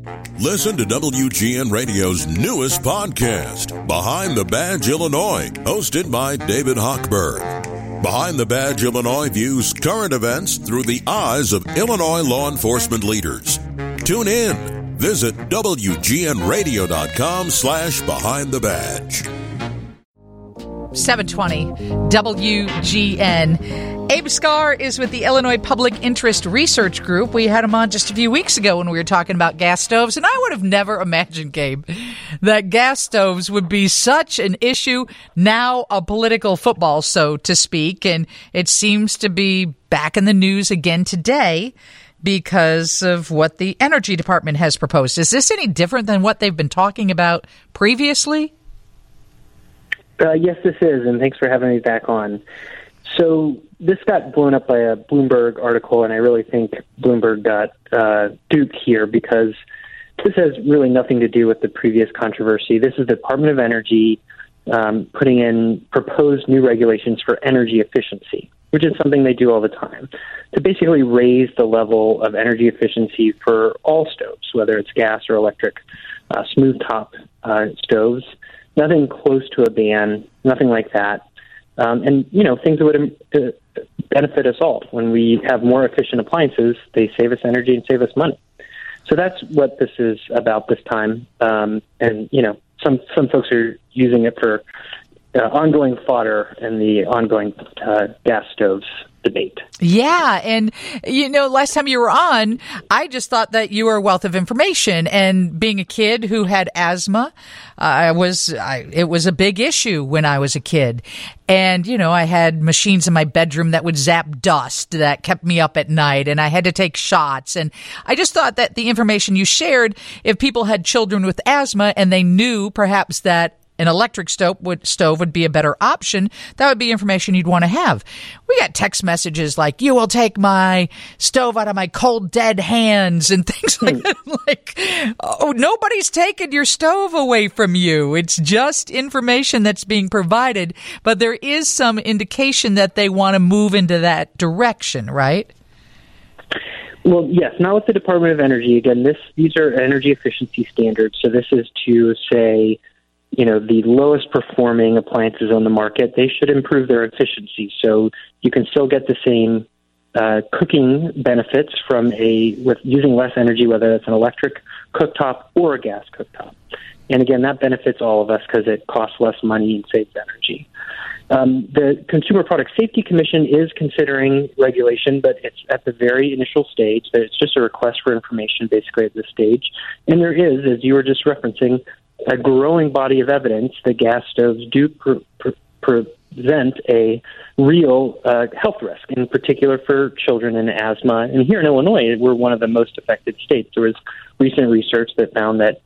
Listen to WGN Radio's newest podcast, Behind the Badge Illinois, hosted by David Hochberg. Behind the Badge Illinois views current events through the eyes of Illinois law enforcement leaders. Tune in. Visit WGNRadio.com/Behind the Badge. 720 WGN. Abe Scar is with the Illinois Public Interest Research Group. We had him on just a few weeks ago when we were talking about gas stoves, and I would have never imagined, Gabe, that gas stoves would be such an issue, now a political football, so to speak, and it seems to be back in the news again today because of what the Energy Department has proposed. Is this any different than what they've been talking about previously? Yes, this is, and thanks for having me back on. So this got blown up by a Bloomberg article, and I really think Bloomberg got duped here because this has really nothing to do with the previous controversy. This is the Department of Energy putting in proposed new regulations for energy efficiency, which is something they do all the time, to basically raise the level of energy efficiency for all stoves, whether it's gas or electric, smooth top stoves. Nothing close to a ban, nothing like that. And, you know, things that would benefit us all. When we have more efficient appliances, they save us energy and save us money. So that's what this is about this time. And, you know, some folks are using it for ongoing fodder in the ongoing gas stoves debate. Yeah. And, you know, last time you were on, I just thought that you were a wealth of information. And being a kid who had asthma, it was a big issue when I was a kid. And, you know, I had machines in my bedroom that would zap dust that kept me up at night, and I had to take shots. And I just thought that the information you shared, if people had children with asthma and they knew perhaps that an electric stove would be a better option, that would be information you'd want to have. We got text messages like, "You will take my stove out of my cold, dead hands," and things like that. Like, oh, nobody's taking your stove away from you. It's just information that's being provided. But there is some indication that they want to move into that direction, right? Well, yes, not with the Department of Energy. Again, these are energy efficiency standards. So this is to say, you know, the lowest performing appliances on the market, they should improve their efficiency. So you can still get the same cooking benefits with using less energy, whether it's an electric cooktop or a gas cooktop. And again, that benefits all of us because it costs less money and saves energy. The Consumer Product Safety Commission is considering regulation, but it's at the very initial stage. It's just a request for information basically at this stage. And there is, as you were just referencing, a growing body of evidence that gas stoves do present a real health risk, in particular for children and asthma. And here in Illinois, we're one of the most affected states. There was recent research that found that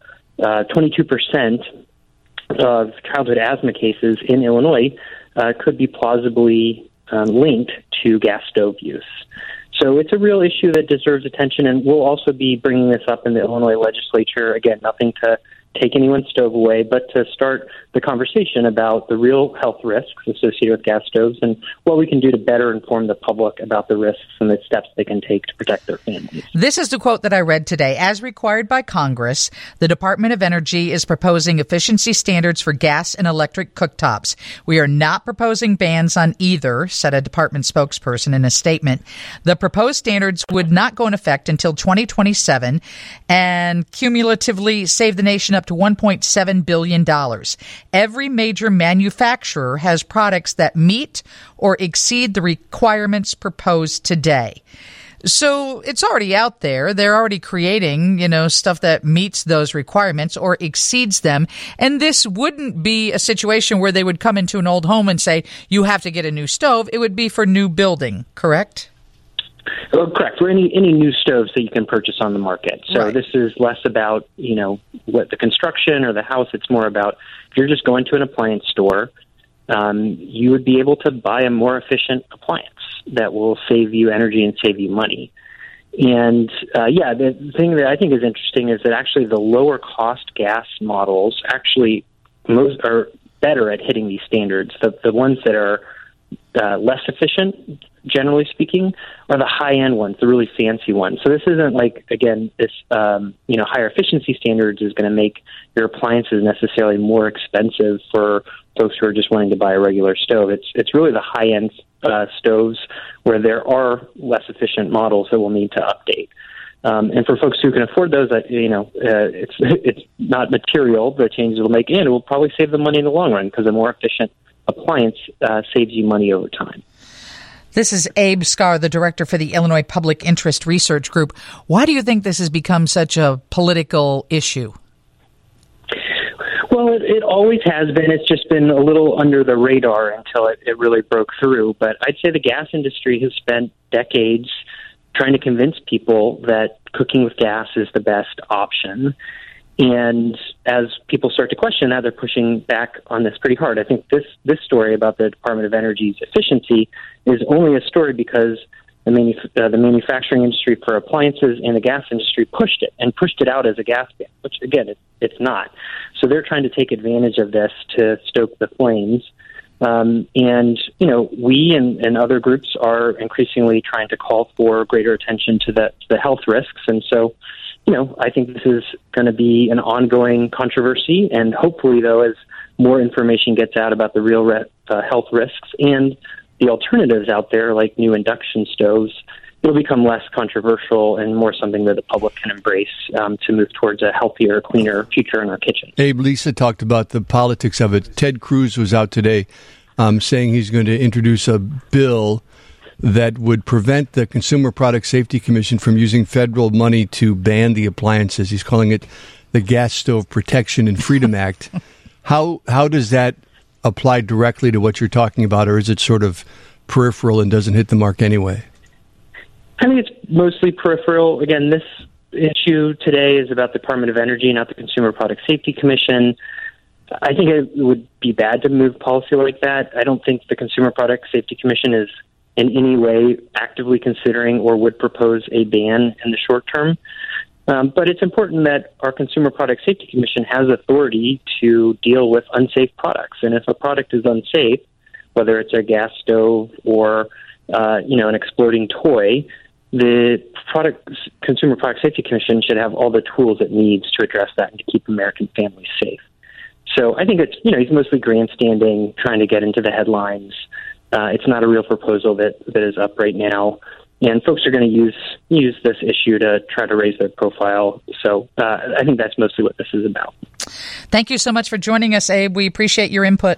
22% of childhood asthma cases in Illinois could be plausibly linked to gas stove use. So it's a real issue that deserves attention, and we'll also be bringing this up in the Illinois legislature. Again, nothing to take anyone's stove away, but to start the conversation about the real health risks associated with gas stoves and what we can do to better inform the public about the risks and the steps they can take to protect their families. This is the quote that I read today. As required by Congress, the Department of Energy is proposing efficiency standards for gas and electric cooktops. We are not proposing bans on either, said a department spokesperson in a statement. The proposed standards would not go in effect until 2027 and cumulatively save the nation up to $1.7 billion. Every major manufacturer has products that meet or exceed the requirements proposed today. So it's already out there. They're already creating, you know, stuff that meets those requirements or exceeds them. And this wouldn't be a situation where they would come into an old home and say, you have to get a new stove. It would be for new building, correct? Oh, correct. For any new stoves that you can purchase on the market. So right. This is less about, you know, what the construction or the house. It's more about if you're just going to an appliance store, you would be able to buy a more efficient appliance that will save you energy and save you money. And, the thing that I think is interesting is that actually the lower cost gas models actually most are better at hitting these standards. The ones that are less efficient, generally speaking, are the high-end ones, the really fancy ones. So this isn't like, again, this higher efficiency standards is going to make your appliances necessarily more expensive for folks who are just wanting to buy a regular stove. It's really the high-end stoves where there are less efficient models that will need to update. And for folks who can afford those, it's not material, the changes it'll make, and it will probably save them money in the long run because a more efficient appliance saves you money over time. This is Abe Scar, the director for the Illinois Public Interest Research Group. Why do you think this has become such a political issue? Well, it always has been. It's just been a little under the radar until it really broke through. But I'd say the gas industry has spent decades trying to convince people that cooking with gas is the best option. And as people start to question that, they're pushing back on this pretty hard. I think this story about the Department of Energy's efficiency is only a story because the manufacturing industry for appliances and the gas industry pushed it out as a gas ban, which, again, it's not. So they're trying to take advantage of this to stoke the flames. We and other groups are increasingly trying to call for greater attention to the health risks. And so, I think this is going to be an ongoing controversy. And hopefully, though, as more information gets out about the real health risks and the alternatives out there, like new induction stoves, it'll become less controversial and more something that the public can embrace to move towards a healthier, cleaner future in our kitchen. Abe, Lisa talked about the politics of it. Ted Cruz was out today saying he's going to introduce a bill that would prevent the Consumer Product Safety Commission from using federal money to ban the appliances. He's calling it the Gas Stove Protection and Freedom Act. How does that apply directly to what you're talking about, or is it sort of peripheral and doesn't hit the mark anyway? I think it's mostly peripheral. Again, this issue today is about the Department of Energy, not the Consumer Product Safety Commission. I think it would be bad to move policy like that. I don't think the Consumer Product Safety Commission is in any way actively considering or would propose a ban in the short term. But it's important that our Consumer Product Safety Commission has authority to deal with unsafe products. And if a product is unsafe, whether it's a gas stove or an exploding toy, the Consumer Product Safety Commission should have all the tools it needs to address that and to keep American families safe. So I think it's, he's mostly grandstanding, trying to get into the headlines. It's not a real proposal that is up right now. And folks are going to use this issue to try to raise their profile. So I think that's mostly what this is about. Thank you so much for joining us, Abe. We appreciate your input.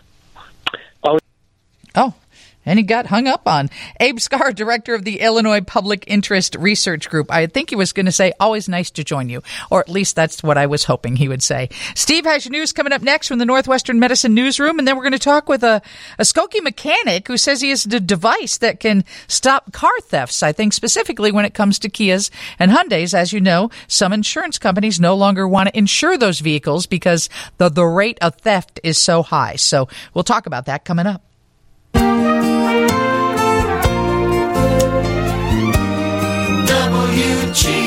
And he got hung up on. Abe Scar, director of the Illinois Public Interest Research Group. I think he was going to say, always nice to join you. Or at least that's what I was hoping he would say. Steve has your news coming up next from the Northwestern Medicine Newsroom. And then we're going to talk with a Skokie mechanic who says he has a device that can stop car thefts. I think specifically when it comes to Kias and Hyundais. As you know, some insurance companies no longer want to insure those vehicles because the rate of theft is so high. So we'll talk about that coming up. WGN